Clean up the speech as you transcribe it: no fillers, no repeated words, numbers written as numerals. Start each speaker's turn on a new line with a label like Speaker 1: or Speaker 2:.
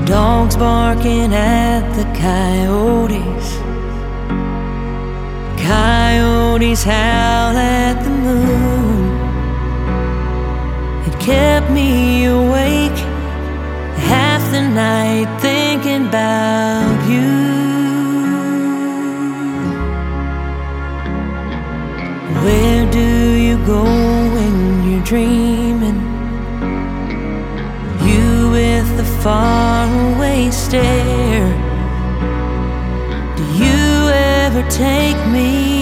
Speaker 1: Dogs barking at the coyotes. Coyotes howl at the moon. It kept me awake half the night thinking about you. Where do you go when you're dreaming? You with the faraway stare. Do you ever take me